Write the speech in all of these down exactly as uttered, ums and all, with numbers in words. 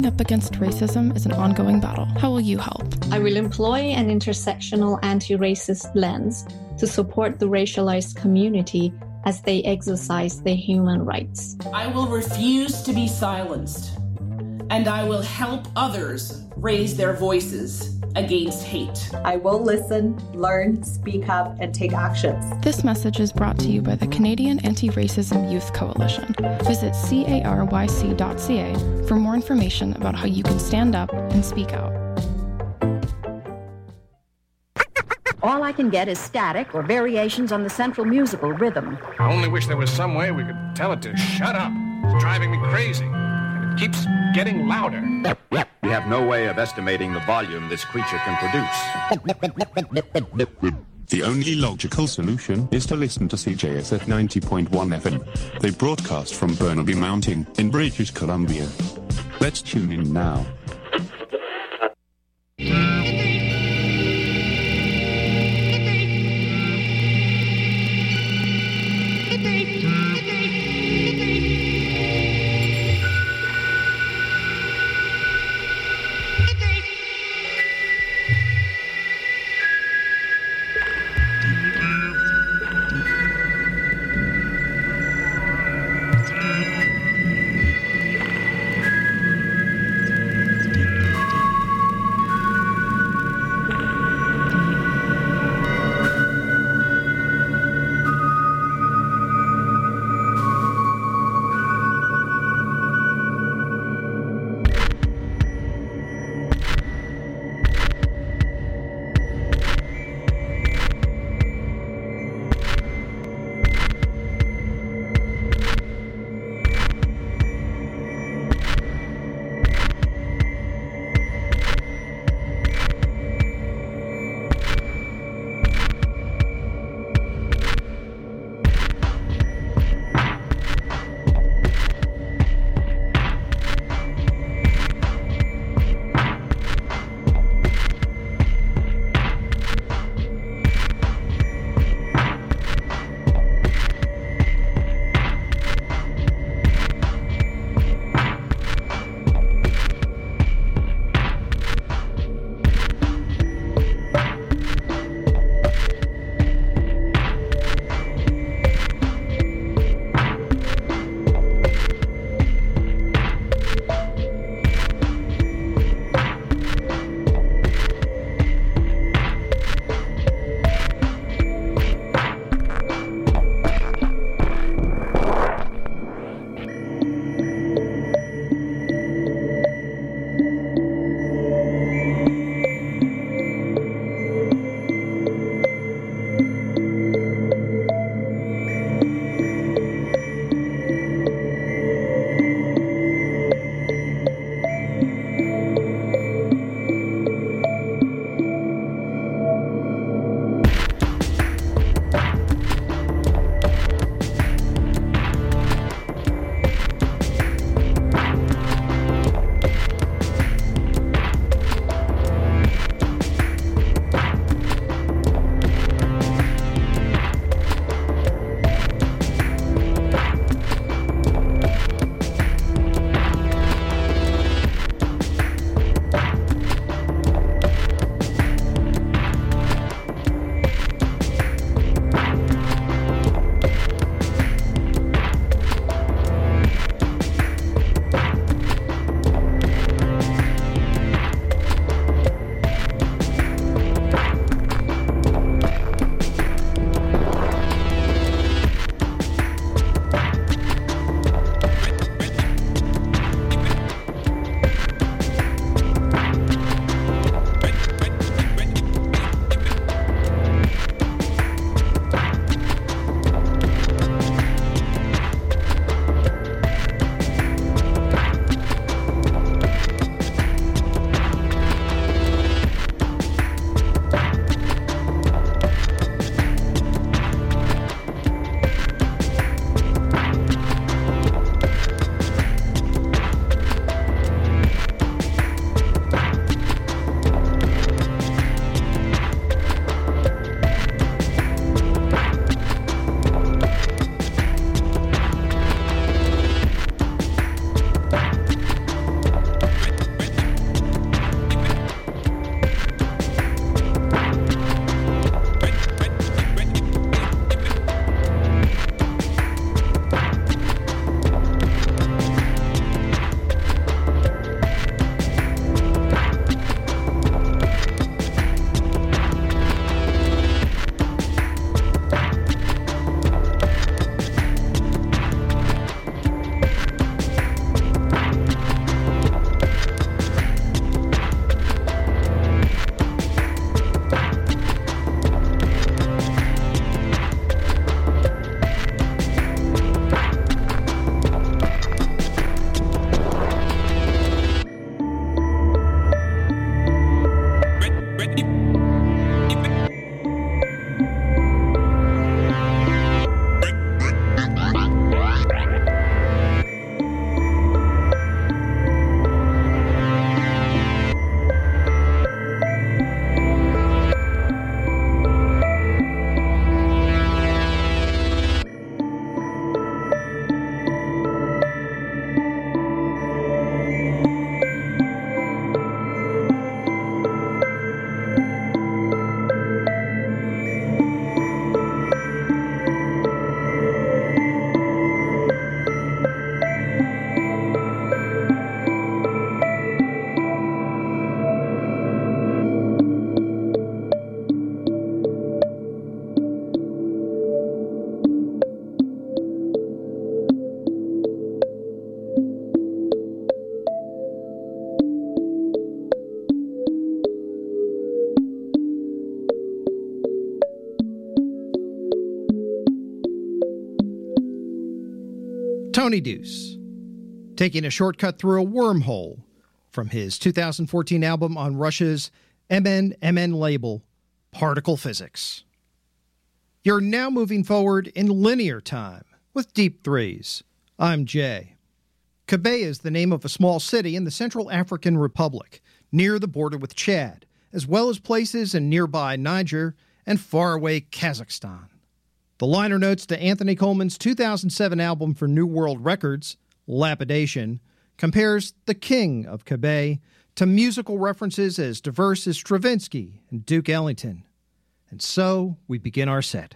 Up against racism is an ongoing battle. How will you help? I will employ an intersectional anti-racist lens to support the racialized community as they exercise their human rights. I will refuse to be silenced, and I will help others raise their voices against hate. I will listen, learn, speak up, and take actions. This message is brought to you by the Canadian Anti-Racism Youth Coalition. Visit caryc dot c a for more information about how you can stand up and speak out. All I can get is static or variations on the central musical rhythm. I only wish there was some way we could tell it to shut up. It's driving me crazy, and it keeps getting louder. We have no way of estimating the volume this creature can produce. The only logical solution is to listen to C J S at ninety point one F M. They broadcast from Burnaby Mountain in British Columbia. Let's tune in now. Tony Deuce, taking a shortcut through a wormhole from his two thousand fourteen album on Rush's M N M N label, Particle Physics. You're now moving forward in linear time with Deep Threes. I'm Jay. Kebbi is the name of a small city in the Central African Republic, near the border with Chad, as well as places in nearby Niger and faraway Kazakhstan. The liner notes to Anthony Coleman's two thousand seven album for New World Records, Lapidation, compares the king of Kebbi to musical references as diverse as Stravinsky and Duke Ellington. And so we begin our set.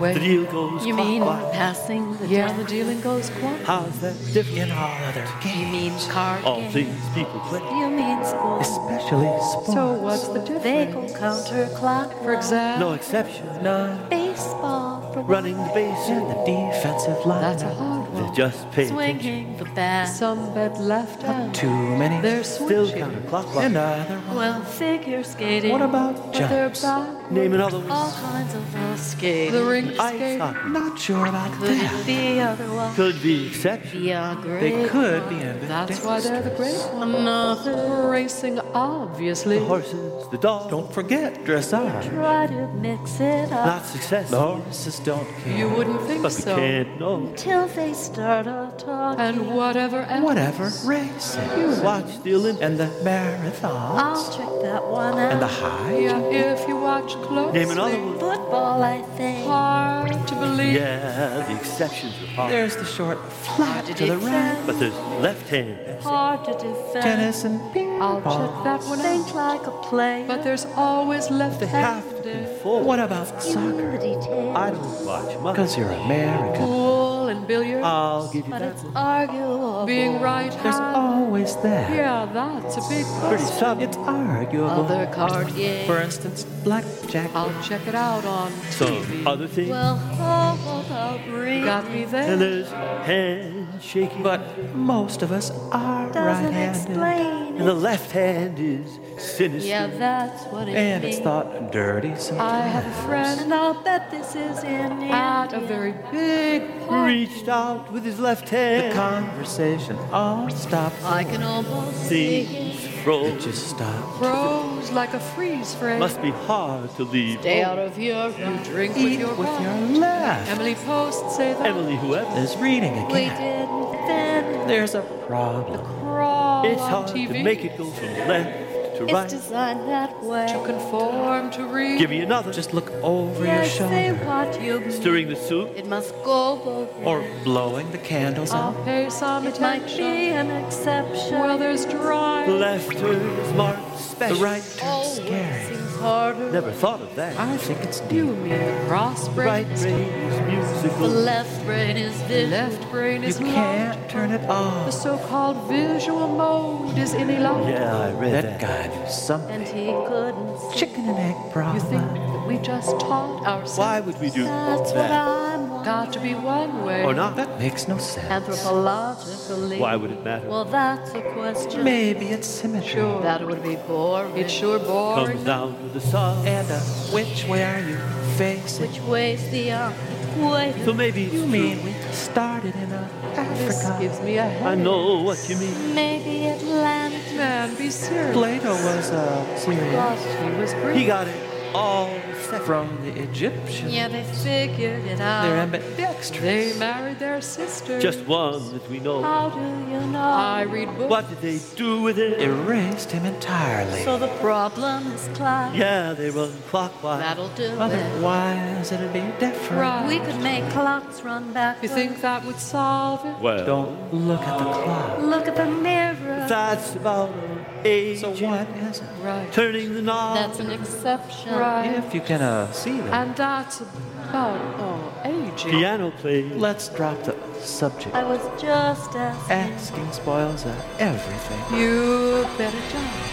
way. The deal goes You mean clockwise. passing the Yeah, time? the dealing goes quite. How's that different in all other games? You mean card All games? things people play, You mean sports? especially sports. So what's the difference? They go counterclockwise. For example, No exception, none. Baseball, for Running the base and the defensive line. that's a hard They one. just pay attention. swinging the bat. Some bet left hand. Too many. They're Still switching. counterclockwise. Another one. Well, figure skating. What about But they're jumps? back. Name another one. all kinds of uh, skating? The rink Ice skate. hockey. Not sure about Could it be otherwise? Could be exception. Be a great They could be one. in That's why they're the great ones. Another. Racing, obviously. The horses, the dogs. Don't forget dressage. Try to mix it up Not success. The horses don't care. You wouldn't think But we so. can't know. till they start a talking. And whatever else. Whatever racing. You watch the Olympics and the marathons. I'll check that one out. And the high. Yeah, if you watch closely. Name another one. Football, I think. Hard to believe. Yeah, the exceptions are hard. There's the short flat to to the right. defend. But there's left hand. Hard to defend. Tennis and ping I'll pong. check that one Think out. like a player. But there's always left They have to be handed. full. What about In the soccer? details. I don't watch much. Because you're American. Pool and billiards. I'll give you But that it's one. arguable. Being right There's hand. always that. Yeah, that's a big Pretty question. tough. It's arguable. Other card games. For instance, blackjack. I'll check it out on Some T V. other things. Well, how about reading? Got me And there. there's handshaking. But most of us are Doesn't right-handed. explain And the it. left hand is sinister. Yeah, that's what it And means. it's thought dirty sometimes. I have a friend And I'll bet this is in at a India. very big Who party. reached out with his left hand. The conversation all stopped. I can almost see Things it. froze. It just stopped. Froze like a freeze frame. Must be hard to leave. Stay out of here. You drink Eat with your with right. your left. Emily Post say that. Emily, whoever is reading We again. didn't then. There's a problem. Crawl It's on hard T V. to make it go from left to It's right. designed that way. To conform to read. Give me another. Just look over Yes, say what you mean. Stirring the soup. It must go both ways. Or blowing the candles I'll out. pay some It might attention. be an exception. Well, there's dry. The left turn is marked special. The right turn Always scary. seems harder. Never thought of that. I think it's You deep. mean the cross The brain? right brain is The musical. left brain is The visual. left brain You is can't logical. turn it The off. so-called visual mode is illogical. Yeah, I read that. That guy knew something. And he couldn't see. Chicken and egg problem. You think that we just taught ourselves? Why would we do That's what that? I'm wondering. Got to be one way. Or not? That makes no sense. Anthropologically. Why would it matter? Well, that's a question. Maybe it's symmetry. Sure. That would be boring. It's sure Comes boring. down to the sun. And uh, which way are you facing? Which way's the uh, way? So maybe it's you mean we started in uh, This Africa. gives me a I headache. know what you mean. Maybe Atlantic. Man, be serious. Plato was uh, Syrian. Lost he was Greek. He got it all set from the Egyptians. Yeah, they figured it out. They're ambidextrous. They married their sister. Just one that we know. How do you know? I read books. What did they do with it? Erased him entirely. So the problem is class. Yeah, they run clockwise. That'll do it. Otherwise, it'll be different. Right. We could make clocks run back. You think that would solve it? Well, don't look at the clock. Look at the mirror. That's about age. So what is it? Right. Turning the knob. That's an exception. Right. If you can uh, see that. And that's about oh, aging. Piano playing. Let's drop the subject. I was just asking. Asking spoils uh, everything. You better just.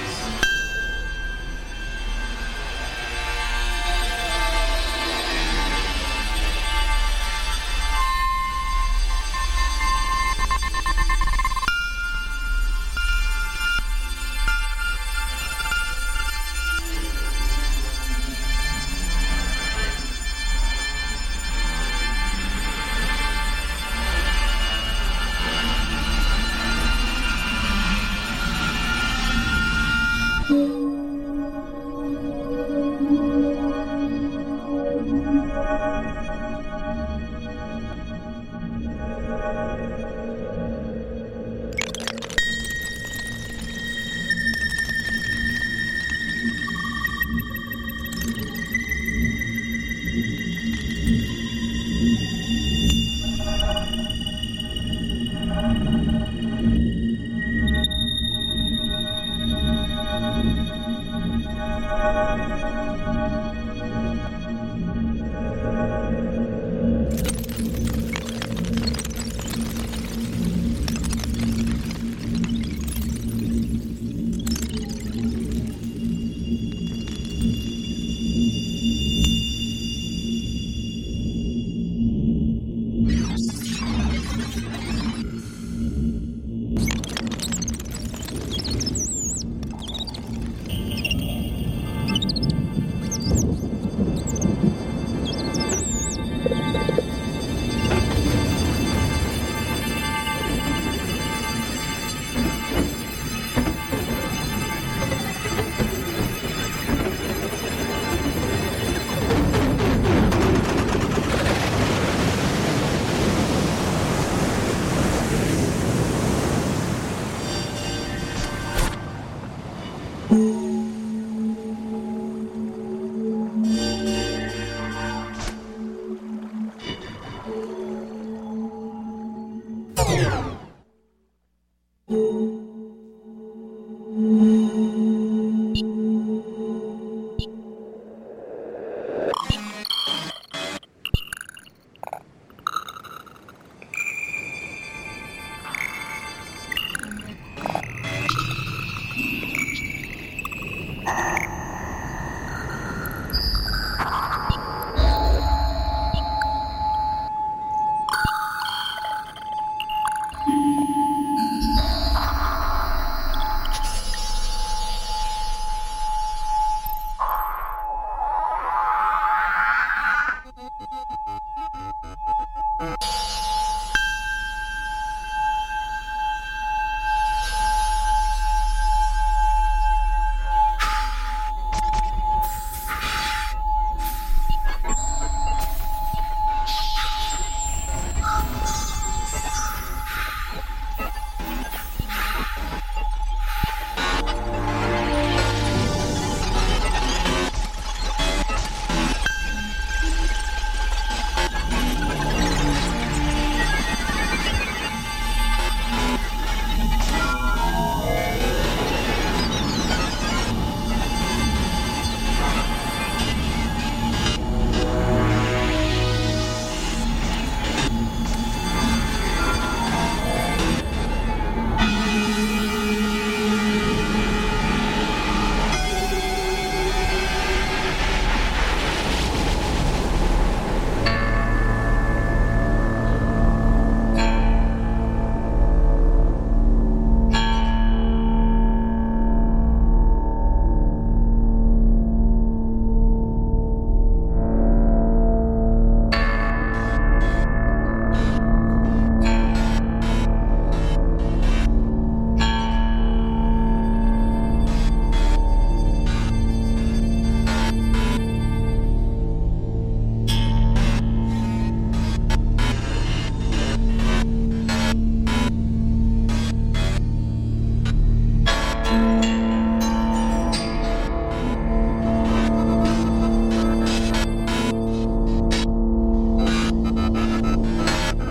You